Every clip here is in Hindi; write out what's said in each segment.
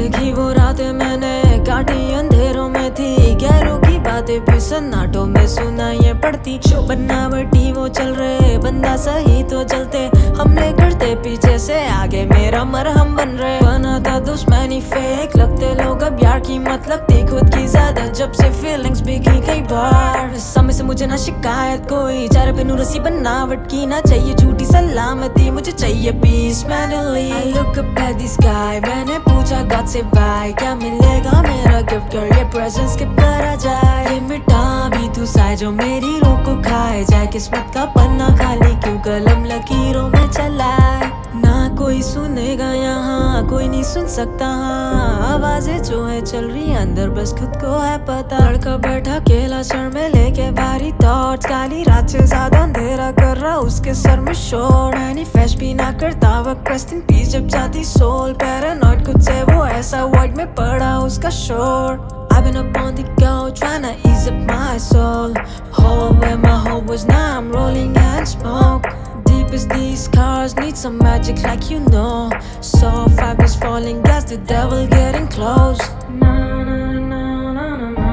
देखी वो रातें मैंने काटी अंधेरों में थी, गैरों की बातें भी सन्नाटों में सुनाई पड़ती। शो बनावटी वो चल रहे, बंदा सही तो चलते, हमले करते पीछे से आगे मेरा मरहम बन रहे। बना था दुश्मनी फेक, लगते लोग अब यार की मतलब थी खुद की ज्यादा, जब से फीलिंग्स बिकी कई बार। सामने से मुझे ना शिकायत कोई, चार पे नूरसी बनावट की, ना चाहिए झूठी सलामती, मुझे चाहिए peace mainly. I look up at the sky, मैंने पूछा God से भाई क्या मिलेगा मेरा गिफ्ट, कर ये प्रेजेंस के पर आ जाए। ये मिटा भी तू साए जो मेरी रूह को खाए जाए, किस्मत का पन्ना खाली क्यों कलम लकीरों में चलाए। ना कोई सुनेगा यहाँ, कोई नहीं सुन सकता, हाँ आवाजें जो है चल रही अंदर बस खुद को है पता। लड़का बैठा अकेला सर में लेके भारी थॉट्स, काली रात से ज्यादा अंधेरा कर रहा उसके सर में शोर। मैनिफेस्ट भी ना करता वक्त रेस्ट इन पीस जब जाती सोल, पैरानॉइड खुद से वो ऐसा वाइड में पड़ा उसका शोर। I've been up on the go, tryna ease up my soul. Hole where my hole was, now I'm rolling and smoke. Deep as these cars, need some magic like you know. So five is falling, gas the devil getting close. Na na na na na na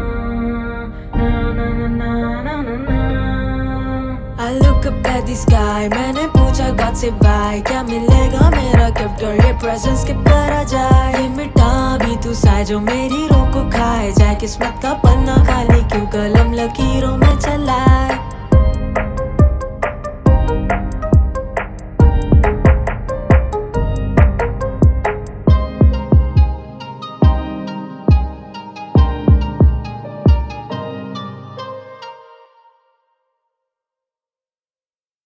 na na na na na. I look up at the sky, मैंने पूछा God से भाई क्या मिलेगा मेरा गिफ्ट, कर ये प्रेजेंस के पर आ जाए। ये मिटा भी तू साए जो मेरी रूह को खाए जाए, किस्मत का पन्ना खाली क्यों कलम लकीरों में चलाए।